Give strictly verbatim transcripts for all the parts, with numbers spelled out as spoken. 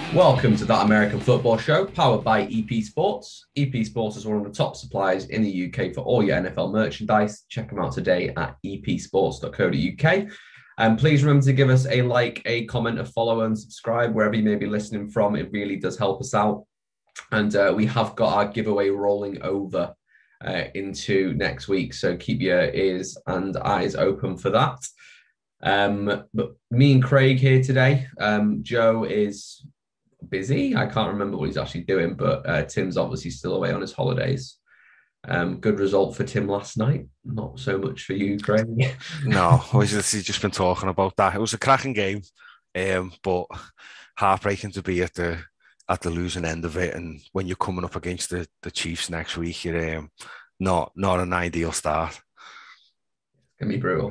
Welcome to That American Football Show, powered by E P Sports. E P Sports is one of the top suppliers in the U K for all your N F L merchandise. Check them out today at e p sports dot co dot u k. And please remember to give us a like, a comment, a follow, and subscribe wherever you may be listening from. It really does help us out. And uh, we have got our giveaway rolling over uh, into next week. So keep your ears and eyes open for that. Um, but me and Craig here today. Um, Joe is busy. I can't remember what he's actually doing, but uh, Tim's obviously still away on his holidays. Um, good result for Tim last night. Not so much for you, Craig. No, we've just been talking about that. It was a cracking game, um, but heartbreaking to be at the at the losing end of it. And when you're coming up against the, the Chiefs next week, you're um, not not an ideal start. It's gonna be brutal.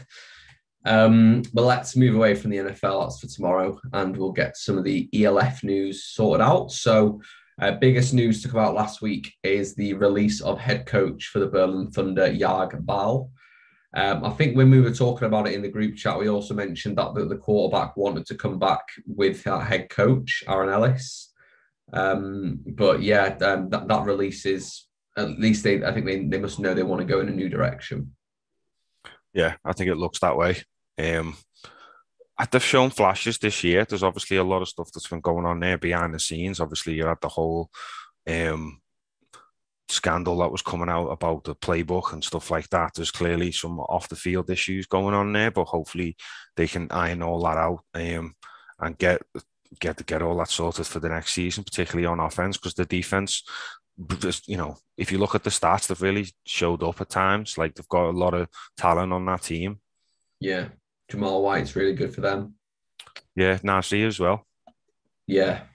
Um, but let's move away from the N F L. That's for tomorrow, and we'll get some of the E L F news sorted out. So, uh, biggest news to come out last week is the release of head coach for the Berlin Thunder, Jörg Ball. Um, I think when we were talking about it in the group chat, we also mentioned that the, the quarterback wanted to come back with that head coach, Aaron Ellis. Um, but yeah, um, that, that release is, at least they, I think they, they must know they want to go in a new direction. Yeah, I think it looks that way. Um, they've shown flashes this year. There's obviously a lot of stuff that's been going on there behind the scenes. Obviously, you had the whole um, scandal that was coming out about the playbook and stuff like that. There's clearly some off the field issues going on there, but hopefully they can iron all that out um, and get get get all that sorted for the next season, particularly on offense, because the defense, just, you know, if you look at the stats, they've really showed up at times. Like, they've got a lot of talent on that team. Yeah, Jamal White's really good for them. Yeah, Nasri as well. Yeah.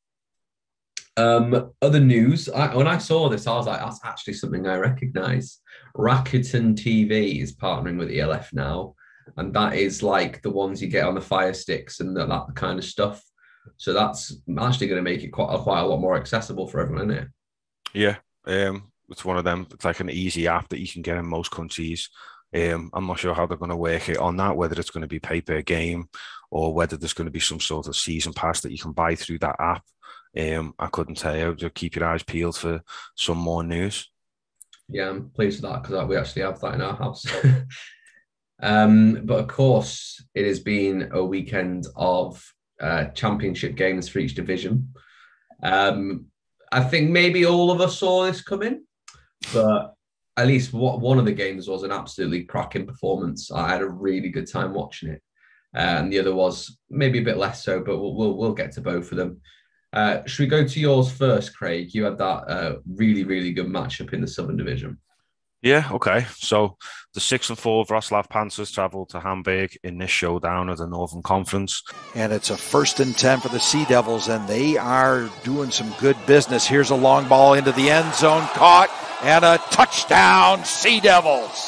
Um, other news, I, when I saw this, I was like, that's actually something I recognize. Rakuten T V is partnering with E L F now, and that is like the ones you get on the Fire Sticks and that, that kind of stuff. So that's actually going to make it quite, quite a lot more accessible for everyone, isn't it? Yeah, um, it's one of them. It's like an easy app that you can get in most countries. Um, I'm not sure how they're going to work it on that, whether it's going to be pay per game or whether there's going to be some sort of season pass that you can buy through that app. Um, I couldn't tell you. Just keep your eyes peeled for some more news. Yeah, I'm pleased with that because we actually have that in our house. um, but of course, it has been a weekend of uh, championship games for each division. Um, I think maybe all of us saw this coming, but at least what, one of the games was an absolutely cracking performance. I had a really good time watching it. Uh, and the other was maybe a bit less so, but we'll we'll, we'll get to both of them. Uh, should we go to yours first, Craig? You had that uh, really, really good matchup in the Southern Division. Yeah, okay. So the six and four Wroclaw Panthers travel to Hamburg in this showdown of the Northern Conference. And it's a first and ten for the Sea Devils, and they are doing some good business. Here's a long ball into the end zone, caught, and a touchdown, Sea Devils.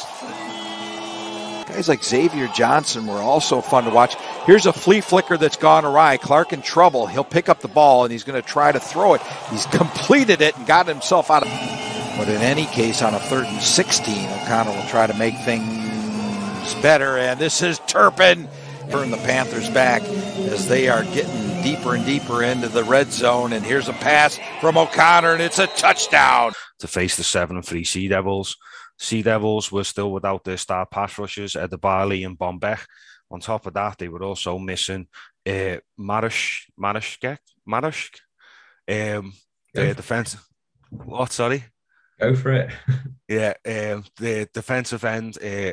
Guys like Xavier Johnson were also fun to watch. Here's a flea flicker that's gone awry. Clark in trouble. He'll pick up the ball, and he's going to try to throw it. He's completed it and got himself out of it. But in any case, on a third and sixteen, O'Connell will try to make things better. And this is Turpin. Turn the Panthers back as they are getting deeper and deeper into the red zone. And here's a pass from O'Connor, and it's a touchdown. To face the seven and three Sea Devils. Sea Devils were still without their star pass rushers, Edebali and Bombeck. On top of that, they were also missing uh, Marish, Marishk, Marish, um, the defense. What, sorry? Go for it. Yeah, um, the defensive end, uh,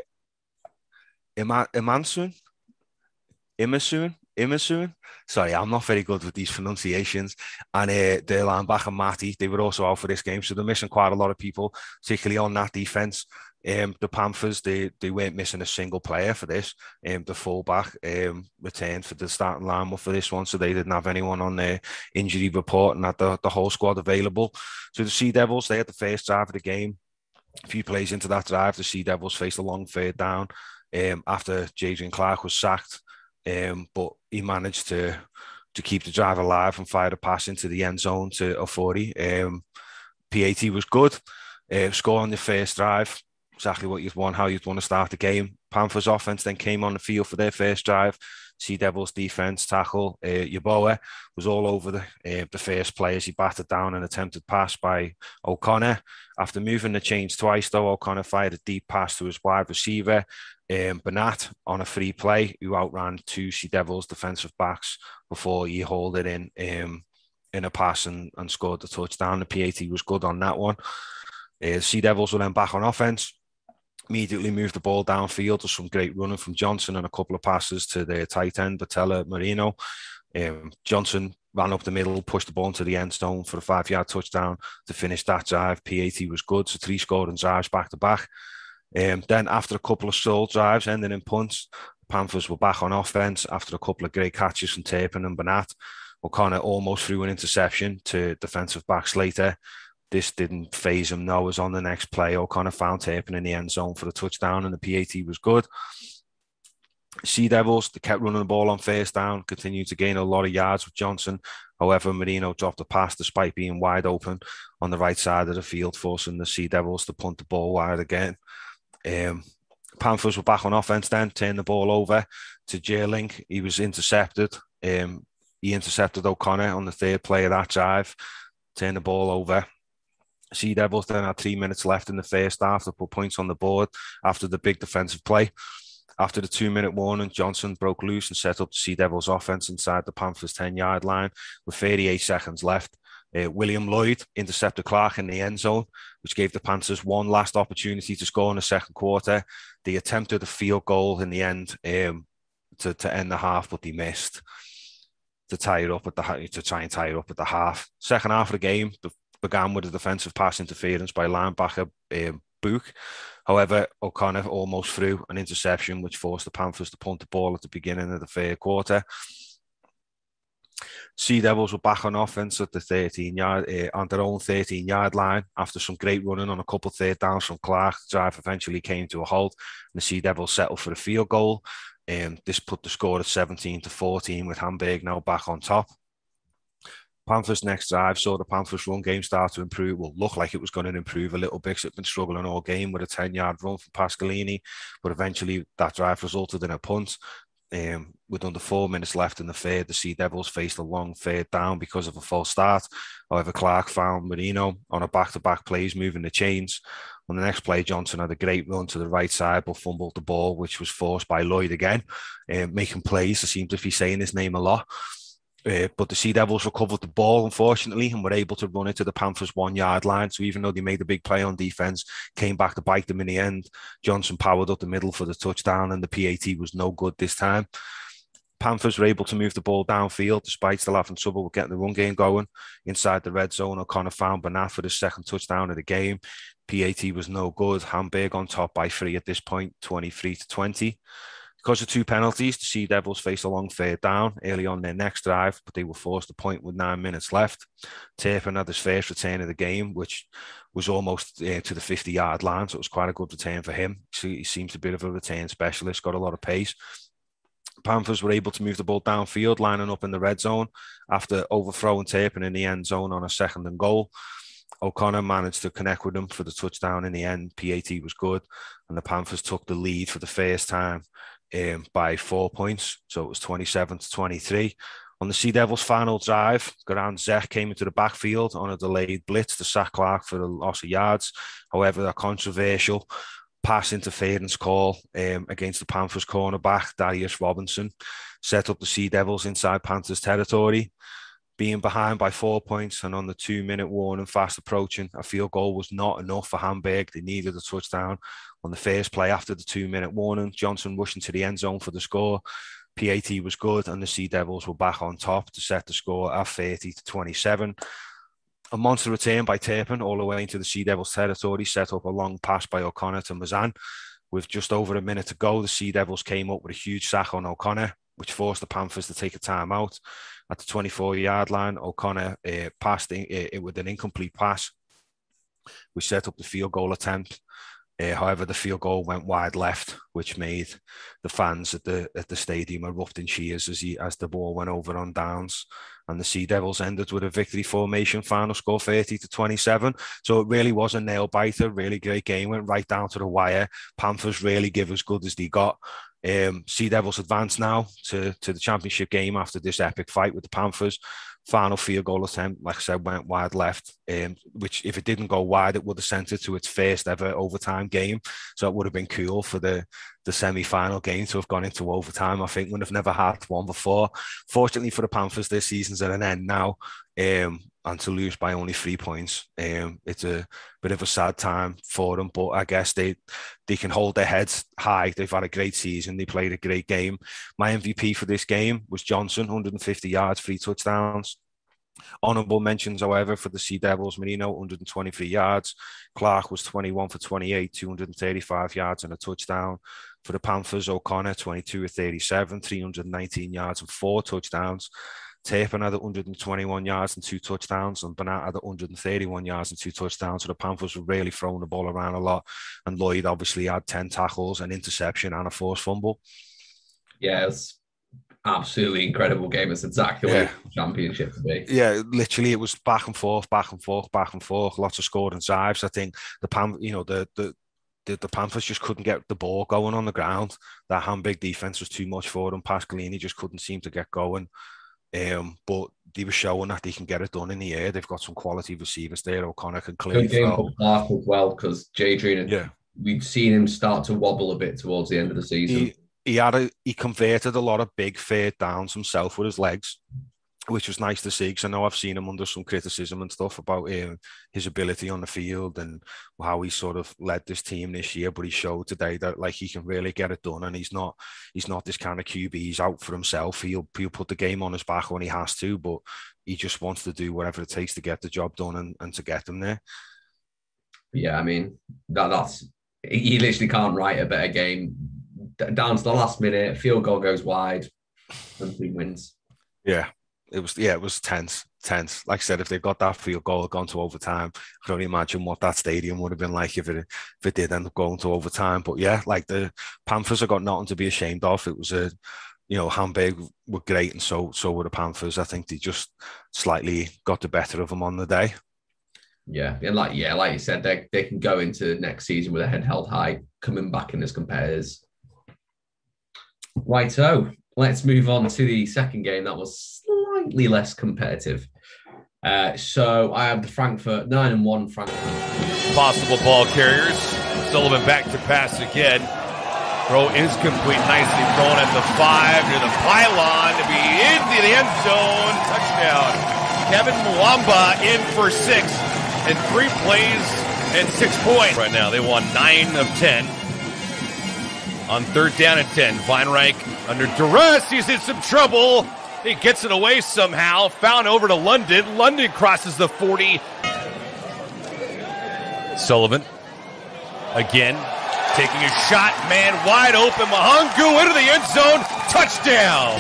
Ima- Imansun, Imasun, Imasun. Sorry, I'm not very good with these pronunciations. And uh, the linebacker, Matty, they were also out for this game. So they're missing quite a lot of people, particularly on that defense. Um, the Panthers, they they weren't missing a single player for this. Um, the fullback um, returned for the starting lineup for this one, so they didn't have anyone on their injury report and had the, the whole squad available. So the Sea Devils, they had the first drive of the game. A few plays into that drive, the Sea Devils faced a long third down um, after Jadrian Clark was sacked, um, but he managed to to keep the drive alive and fire a pass into the end zone to Ofori. Um, P A T was good. Uh, score on the first drive. Exactly what you'd want, how you'd want to start the game. Panthers offense then came on the field for their first drive. Sea Devils defense tackle, uh, Yeboah, was all over the, uh, the first play as he batted down an attempted pass by O'Connor. After moving the chains twice, though, O'Connor fired a deep pass to his wide receiver, um, Bernat, on a free play, who outran two Sea Devils defensive backs before he hauled it in um, in a pass and, and scored the touchdown. The P A T was good on that one. Uh, Sea Devils were then back on offense. Immediately moved the ball downfield. There's some great running from Johnson and a couple of passes to their tight end, Bottella Marino. Um, Johnson ran up the middle, pushed the ball into the end zone for a five-yard touchdown to finish that drive. P A T was good, so three scoring drives back-to-back. Um, then after a couple of stall drives ending in punts, the Panthers were back on offense after a couple of great catches from Turpin and Bernat. O'Connor almost threw an interception to defensive back Slater. This didn't phase him. No, it was on the next play. O'Connor found Turpin in the end zone for a touchdown, and the P A T was good. Sea Devils, they kept running the ball on first down, continued to gain a lot of yards with Johnson. However, Marino dropped a pass despite being wide open on the right side of the field, forcing the Sea Devils to punt the ball wide again. Um, Panthers were back on offense then, turned the ball over to Jerling. He was intercepted. Um, he intercepted O'Connor on the third play of that drive, turned the ball over. Sea Devils then had three minutes left in the first half to put points on the board after the big defensive play. After the two-minute warning, Johnson broke loose and set up the Sea Devils offense inside the Panthers' ten-yard line with thirty-eight seconds left. Uh, William Lloyd intercepted Clark in the end zone, which gave the Panthers one last opportunity to score in the second quarter. They attempted a field goal in the end um, to, to end the half, but they missed to tie it up at the to try and tie it up at the half. Second half of the game began with a defensive pass interference by linebacker um, Book. However, O'Connor almost threw an interception, which forced the Panthers to punt the ball at the beginning of the third quarter. Sea Devils were back on offense at the thirteen yard uh, on their own thirteen yard line after some great running on a couple of third downs from Clark. The drive eventually came to a halt, and the Sea Devils settled for a field goal. Um, this put the score at seventeen to fourteen, with Hamburg now back on top. Panthers' next drive saw the Panthers' run game start to improve. Well, look like it was going to improve a little bit because it's been struggling all game with a ten-yard run from Pasqualini, but eventually that drive resulted in a punt. Um, with under four minutes left in the third, the Sea Devils faced a long third down because of a false start. However, Clark found Marino on a back-to-back plays, moving the chains. On the next play, Johnson had a great run to the right side, but fumbled the ball, which was forced by Lloyd again, um, making plays. I seem to be saying his name a lot. Uh, but the Sea Devils recovered the ball, unfortunately, and were able to run it to the Panthers' one-yard line. So even though they made a big play on defense, came back to bite them in the end. Johnson powered up the middle for the touchdown, and the P A T was no good this time. Panthers were able to move the ball downfield, despite still having trouble with getting the run game going. Inside the red zone, O'Connor found Bernat for the second touchdown of the game. P A T was no good. Hamburg on top by three at this point, twenty-three to twenty. Because of two penalties, the Sea Devils faced a long third down early on their next drive, but they were forced to point with nine minutes left. Turpin had his first return of the game, which was almost uh, to the fifty-yard line, so it was quite a good return for him. So he seems a bit of a return specialist, got a lot of pace. Panthers were able to move the ball downfield, lining up in the red zone after overthrowing Turpin in the end zone on a second and goal. O'Connor managed to connect with them for the touchdown in the end. P A T was good, and the Panthers took the lead for the first time um, by four points. So it was twenty-seven to twenty-three. On the Sea Devils' final drive, Goran Zek came into the backfield on a delayed blitz to sack Clark for a loss of yards. However, a controversial pass interference call um, against the Panthers cornerback, Darius Robinson, set up the Sea Devils inside Panthers territory. Being behind by four points and on the two-minute warning fast approaching, a field goal was not enough for Hamburg. They needed a touchdown. On the first play after the two-minute warning, Johnson rushed into the end zone for the score. P A T was good, and the Sea Devils were back on top to set the score at thirty to twenty-seven. A monster return by Turpin all the way into the Sea Devils territory set up a long pass by O'Connor to Mazan. With just over a minute to go, the Sea Devils came up with a huge sack on O'Connor, which forced the Panthers to take a timeout. At the twenty-four-yard line, O'Connor uh, passed in, uh, with an incomplete pass, which set up the field goal attempt. Uh, however, the field goal went wide left, which made the fans at the at the stadium erupt in cheers as he as the ball went over on downs. And the Sea Devils ended with a victory formation, final score thirty to twenty-seven. So it really was a nail biter, really great game, went right down to the wire. Panthers really give as good as they got. Um, Sea Devils advance now to, to the championship game after this epic fight with the Panthers. Final field goal attempt, like I said, went wide left, um, which if it didn't go wide, it would have sent it to its first ever overtime game. So it would have been cool for the, the semi-final game to have gone into overtime. I think we've never had one before. Fortunately for the Panthers, their season's at an end now, um, and to lose by only three points, um, it's a bit of a sad time for them. But I guess they they can hold their heads high. They've had a great season. They played a great game. My M V P for this game was Johnson, one hundred fifty yards, three touchdowns. Honourable mentions, however, for the Sea Devils: Marino, one hundred twenty-three yards. Clark was twenty-one for twenty-eight, two hundred thirty-five yards and a touchdown. For the Panthers, O'Connor, twenty-two of thirty-seven, three hundred nineteen yards and four touchdowns. Tapin had one hundred twenty-one yards and two touchdowns, and Bernat had one hundred thirty-one yards and two touchdowns. So the Panthers were really throwing the ball around a lot. And Lloyd obviously had ten tackles, an interception, and a forced fumble. Yeah, it's absolutely incredible game. It's exactly what yeah. the championship to be. Yeah, literally, it was back and forth, back and forth, back and forth. Lots of scoring drives. I think the Pan, you know, the the. The, the Panthers just couldn't get the ball going on the ground. That hand-big defense was too much for them. Pasqualini just couldn't seem to get going. Um, but they were showing that they can get it done in the air. They've got some quality receivers there. O'Connor can clearly Good game throw. for Clark as well, because Jadrian, yeah. we'd seen him start to wobble a bit towards the end of the season. He, he had a, he converted a lot of big third downs himself with his legs, which was nice to see, because I know I've seen him under some criticism and stuff about uh, his ability on the field and how he sort of led this team this year. But he showed today that like he can really get it done, and he's not he's not this kind of Q B. He's out for himself. He'll he'll put the game on his back when he has to, but he just wants to do whatever it takes to get the job done and, and to get them there. Yeah, I mean that that's he literally can't write a better game. Down to the last minute, field goal goes wide, and he wins. Yeah. It was, yeah, it was tense, tense. Like I said, if they got that field goal, gone to overtime, I can only imagine what that stadium would have been like if it if it did end up going to overtime. But yeah, like the Panthers have got nothing to be ashamed of. It was a, you know, Hamburg were great, and so so were the Panthers. I think they just slightly got the better of them on the day. Yeah, and like yeah, like you said, they they can go into next season with a head held high, coming back in as competitors. Right, so let's move on to the second game that was slightly less competitive. Uh, so I have the Frankfurt nine and one Frankfurt. Possible ball carriers. Sullivan back to pass again. Throw is complete. Nicely thrown at the five near the pylon to be into the end zone. Touchdown. Kevin Mwamba in for six and three plays and six points. Right now they won nine of ten. On third down and ten, Weinreich under duress. He's in some trouble. He gets it away somehow. Found over to London. London crosses the forty. Sullivan again taking a shot. Man wide open. Mahangu into the end zone. Touchdown.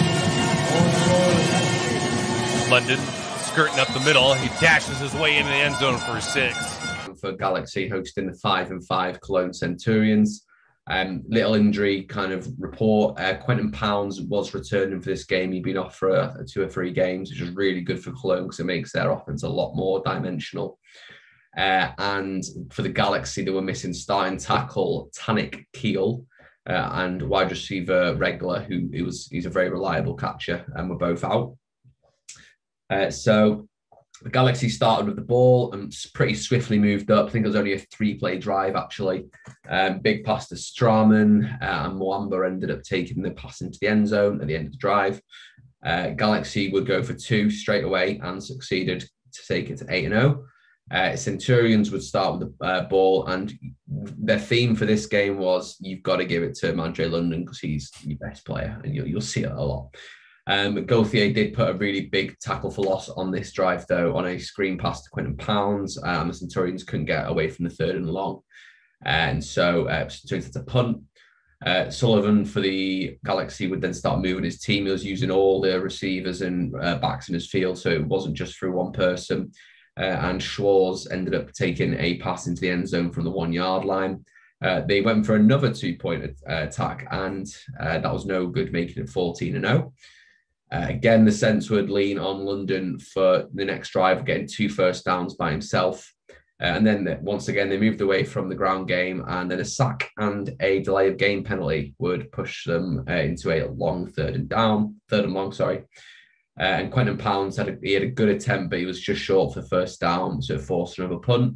London skirting up the middle. He dashes his way into the end zone for six. For Galaxy hosting the five and five Cologne Centurions. Um, little injury kind of report. Uh, Quentin Pounds was returning for this game. He'd been off for a, a two or three games, which is really good for Cologne because it makes their offense a lot more dimensional. Uh, and for the Galaxy, they were missing starting tackle Tanik Kiel uh, and wide receiver Regler, who he was he's a very reliable catcher, and we're both out. Uh, so the Galaxy started with the ball and pretty swiftly moved up. I think it was only a three-play drive, actually. Um, big pass to Straman, uh, and Mwamba ended up taking the pass into the end zone at the end of the drive. Uh, Galaxy would go for two straight away and succeeded to take it to eight and oh. Uh, Centurions would start with the uh, ball, and their theme for this game was you've got to give it to Mandre London because he's your best player, and you'll, you'll see it a lot. Um, Gauthier did put a really big tackle for loss on this drive, though, on a screen pass to Quentin Pounds. Um, the Centurions couldn't get away from the third and long. And so uh, Centurions had to punt. Uh, Sullivan for the Galaxy would then start moving his team. He was using all the receivers and uh, backs in his field, so it wasn't just through one person. Uh, and Schwarz ended up taking a pass into the end zone from the one-yard line. Uh, they went for another two-point uh, attack, and uh, that was no good, making it fourteen and oh. Uh, again, the Cents would lean on London for the next drive, getting two first downs by himself. Uh, and then once again, they moved away from the ground game, and then a sack and a delay of game penalty would push them uh, into a long third and down, third and long, sorry. Uh, and Quentin Pounds had a, he had a good attempt, but he was just short for first down, so it forced another punt.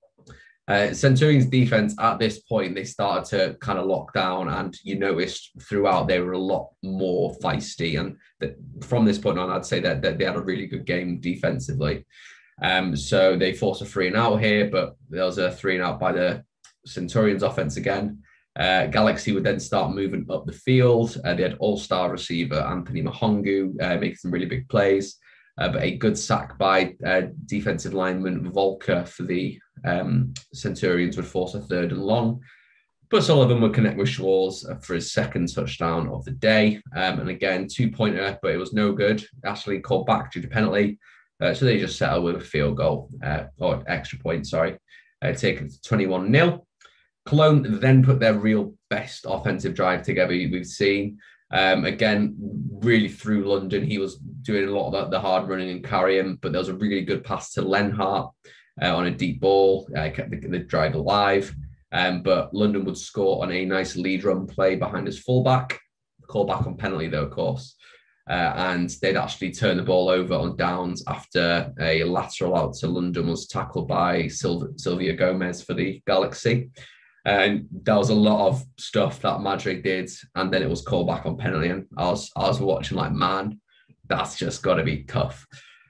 Uh, Centurions defense at this point, they started to kind of lock down, and you noticed throughout they were a lot more feisty. And that from this point on, I'd say that, that they had a really good game defensively. Um, so they forced a three and out here, but there was a three and out by the Centurions offense again. Uh, Galaxy would then start moving up the field. Uh, they had all-star receiver Anthony Mahongu uh, making some really big plays, uh, but a good sack by uh, defensive lineman Volker for the um, Centurions would force a third and long. But Sullivan would connect with Schwartz for his second touchdown of the day. Um, and again, two-pointer, but it was no good. Ashley called back due to penalty. Uh, so they just settled with a field goal, uh, or extra point, sorry, uh, taken to twenty-one nil. Cologne then put their real best offensive drive together we've seen. Um, again, really through London. He was doing a lot of the, the hard running and carrying, but there was a really good pass to Lenhart uh, on a deep ball, uh, kept the, the drive alive. Um, but London would score on a nice lead run play behind his fullback. Call back on penalty, though, of course. Uh, and they'd actually turn the ball over on downs after a lateral out to London was tackled by Sil- Sylvia Gomez for the Galaxy. And there was a lot of stuff that Madrid did, and then it was called back on penalty. And I was I was watching like, man, that's just got to be tough.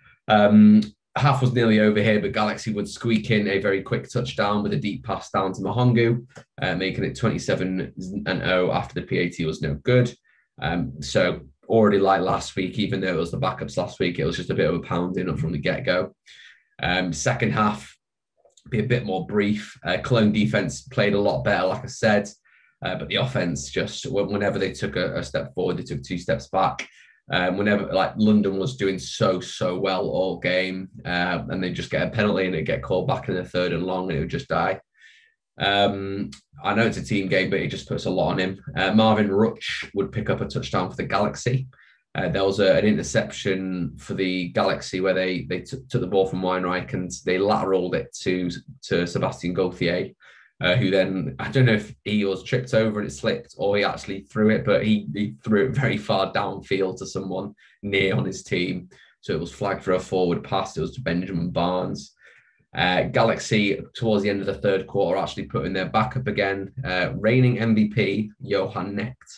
Um, half was nearly over here, but Galaxy would squeak in a very quick touchdown with a deep pass down to Mahongu, uh, making it twenty-seven and oh after the P A T was no good. Um, so already like last week, even though it was the backups last week, it was just a bit of a pounding up from the get-go. Um, second half, be a bit more brief. Uh, Cologne defense played a lot better, like I said, uh, but the offense just, whenever they took a, a step forward, they took two steps back. Um, whenever, like, London was doing so, so well all game, uh, and they just get a penalty and it get called back in the third and long and it would just die. Um, I know it's a team game, but it just puts a lot on him. Uh, Marvin Rutsch would pick up a touchdown for the Galaxy. Uh, there was a, an interception for the Galaxy where they they t- took the ball from Weinreich and they lateraled it to to Sebastian Gauthier, uh, who then, I don't know if he was tripped over and it slipped or he actually threw it, but he, he threw it very far downfield to someone near on his team. So it was flagged for a forward pass. It was to Benjamin Barnes. Uh, Galaxy, towards the end of the third quarter, actually put in their backup again. Uh, reigning M V P, Johan Necht.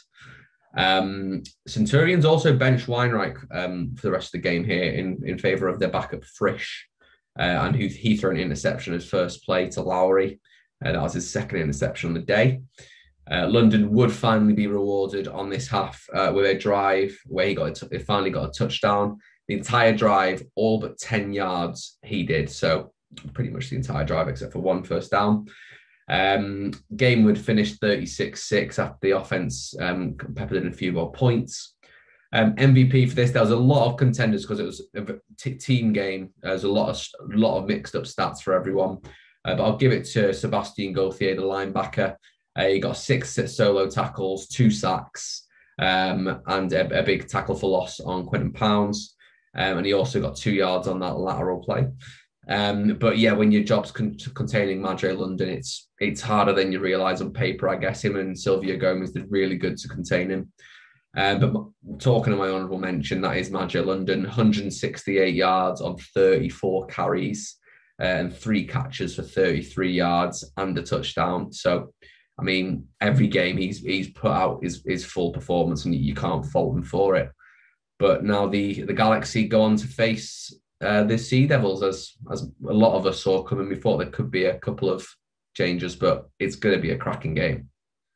Um, Centurions also benched Weinreich um, for the rest of the game here in, in favour of their backup Frisch, uh, and who he threw an interception as first play to Lowry. Uh, that was his second interception on the day. Uh, London would finally be rewarded on this half uh, with a drive where he got a t- they finally got a touchdown. The entire drive, all but ten yards, he did. So pretty much the entire drive except for one first down. Um, game would finish thirty-six six after the offense um, peppered in a few more points. Um, M V P for this, there was a lot of contenders because it was a t- team game. There's a lot of a lot of mixed up stats for everyone, uh, but I'll give it to Sebastian Gauthier, the linebacker. Uh, he got six solo tackles, two sacks, um, and a, a big tackle for loss on Quentin Pounds, um, and he also got two yards on that lateral play. Um, but yeah, when your job's con- containing Madre London, it's it's harder than you realise on paper. I guess him and Sylvia Gomez did really good to contain him. Um, but talking of my honourable mention, that is Madre London, one hundred sixty-eight yards on thirty-four carries uh, and three catches for thirty-three yards and a touchdown. So, I mean, every game he's he's put out his, his full performance and you can't fault him for it. But now the, the Galaxy go on to face Uh, the Sea Devils, as as a lot of us saw coming. We thought there could be a couple of changes, but it's going to be a cracking game.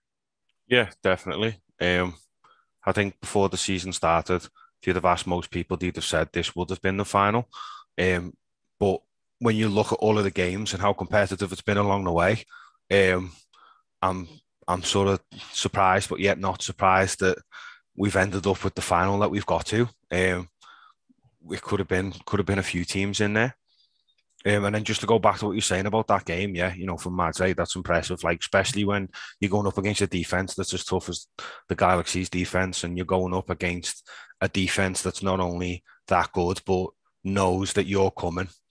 Yeah, definitely. Um, I think before the season started, if you'd have asked most people, they'd have said this would have been the final. Um, but when you look at all of the games and how competitive it's been along the way, um, I'm I'm sort of surprised, but yet not surprised that we've ended up with the final that we've got to. Um, it could have been could have been a few teams in there. Um, and then just to go back to what you're saying about that game, yeah, you know, from Madrid, that's impressive. Like, especially when you're going up against a defense that's as tough as the Galaxy's defense, and you're going up against a defense that's not only that good, but knows that you're coming.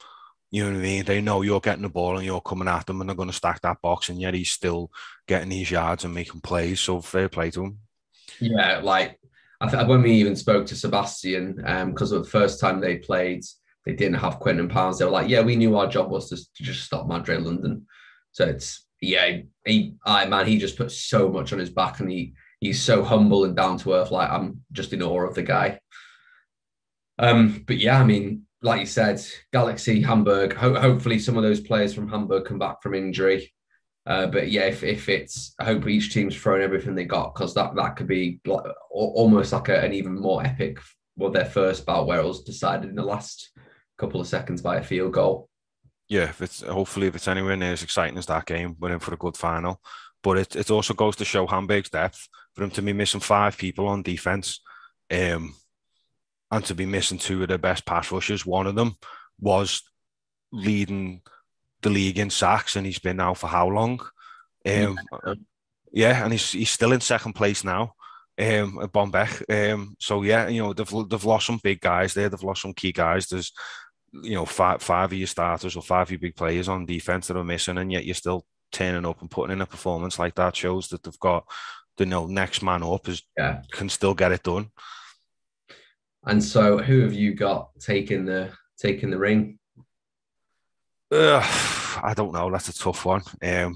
You know what I mean? They know you're getting the ball and you're coming at them and they're going to stack that box, and yet he's still getting these yards and making plays. So fair play to him. Yeah, like I th- when we even spoke to Sebastian, because um, the first time they played, they didn't have Quentin Pounds. They were like, yeah, we knew our job was to, to just stop Madrid London. So it's, yeah, he, I, man, he just put so much on his back, and he he's so humble and down to earth. Like, I'm just in awe of the guy. Um, but yeah, I mean, like you said, Galaxy, Hamburg, ho- hopefully some of those players from Hamburg come back from injury. Uh, but yeah, if, if it's, I hope each team's thrown everything they got, because that, that could be like, almost like a, an even more epic, well, their first bout where it was decided in the last couple of seconds by a field goal. Yeah, if it's hopefully if it's anywhere near as exciting as that game, we're in for a good final. But it it also goes to show Hamburg's depth for them to be missing five people on defense, um, and to be missing two of their best pass rushers. One of them was leading the league in sacks, and he's been now for how long? Um, yeah. yeah, and he's he's still in second place now. Um, at Bombeck. Um, so yeah, you know they've they've lost some big guys there. They've lost some key guys. There's you know, five, five of your starters or five of your big players on defense that are missing, and yet you're still turning up and putting in a performance like that. Shows that they've got the you know, next man up is yeah. can still get it done. And so, who have you got taking the taking the ring? Uh, I don't know. That's a tough one. Um,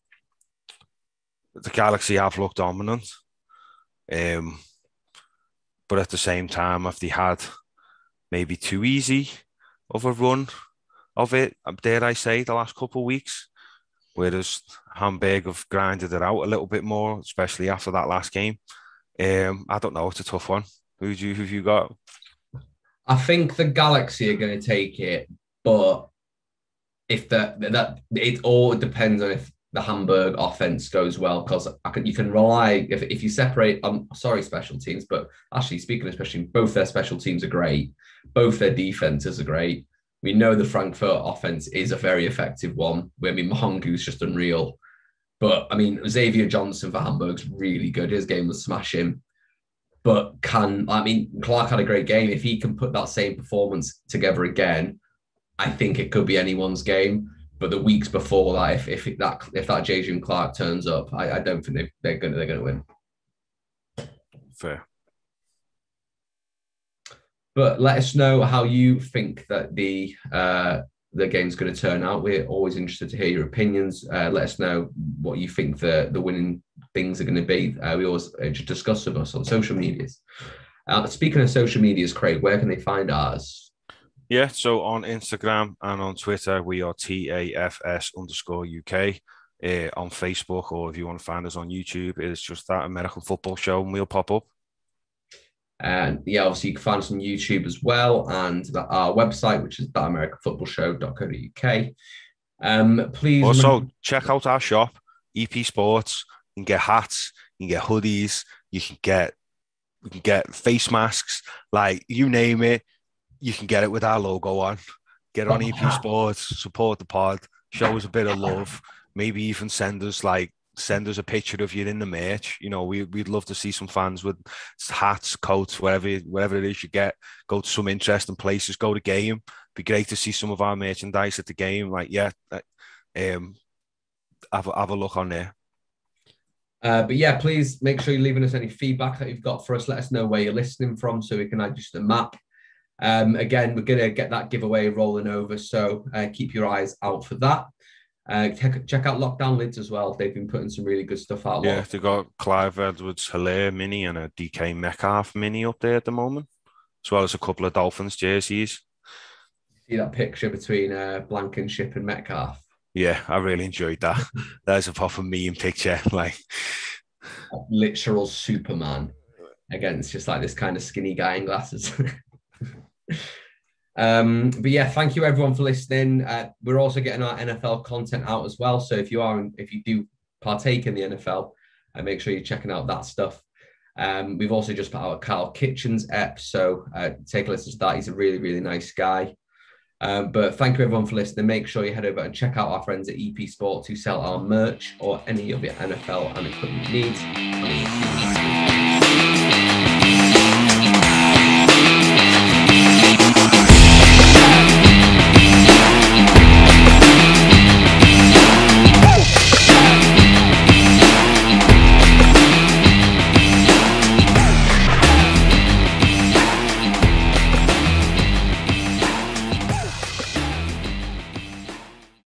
the Galaxy have looked dominant, um, but at the same time, if they had maybe too easy of a run of it, dare I say, the last couple of weeks, whereas Hamburg have grinded it out a little bit more, especially after that last game. Um, I don't know. It's a tough one. Who do you, who've you got? I think the Galaxy are going to take it, but if the, that it all depends on if the Hamburg offense goes well, because I can, you can rely if if you separate. I'm sorry, special teams, but actually speaking of special teams, both their special teams are great. Both their defenses are great. We know the Frankfurt offense is a very effective one. I mean, Mahongu's just unreal. But, I mean, Xavier Johnson for Hamburg's really good. His game was smashing. But can, I mean, Clark had a great game. If he can put that same performance together again, I think it could be anyone's game. But the weeks before that, if if that if that Jason Clark turns up, I, I don't think they, they're going they're going to win. Fair. But let us know how you think that the uh, the game's going to turn out. We're always interested to hear your opinions. Uh, let us know what you think the, the winning things are going to be. Uh, we always uh, just discuss with us on social medias. Uh, speaking of social medias, Craig, where can they find ours? Yeah, so on Instagram and on Twitter, we are T A F S underscore U K. Uh, on Facebook, or if you want to find us on YouTube, it's just that American Football Show, and we'll pop up. And yeah, obviously you can find us on YouTube as well, and the, our website, which is that american football show dot co dot U K. Um, please also remember- check out our shop, E P Sports. You can get hats, you can get hoodies, you can get you can get face masks, like you name it, you can get it with our logo on. Get on E P Sports, support the pod, show us a bit of love, maybe even send us like send us a picture of you in the merch. You know, we, we'd love to see some fans with hats, coats, whatever, whatever it is you get. Go to some interesting places, go to game. Be great to see some of our merchandise at the game. Like, yeah, um, have, a, have a look on there. Uh, but yeah, please make sure you're leaving us any feedback that you've got for us. Let us know where you're listening from so we can add just a map. Um, again, we're going to get that giveaway rolling over, so uh, keep your eyes out for that. Uh, check, check out Lockdown Lids as well. They've been putting some really good stuff out. Yeah, they've got Clive Edwards-Helaire mini and a D K Metcalf mini up there at the moment, as well as a couple of Dolphins jerseys. See that picture between uh, Blankenship and Metcalf? Yeah, I really enjoyed that. There's a proper meme picture, like literal Superman against just like this kind of skinny guy in glasses. Um, but yeah, thank you everyone for listening. Uh, we're also getting our N F L content out as well. So if you are, if you do partake in the N F L, uh, make sure you're checking out that stuff. Um, we've also just put out a Carl Kitchens app, so uh, take a listen to that. He's a really, really nice guy. Um, but thank you everyone for listening. Make sure you head over and check out our friends at E P Sports who sell our merch or any of your N F L and equipment needs.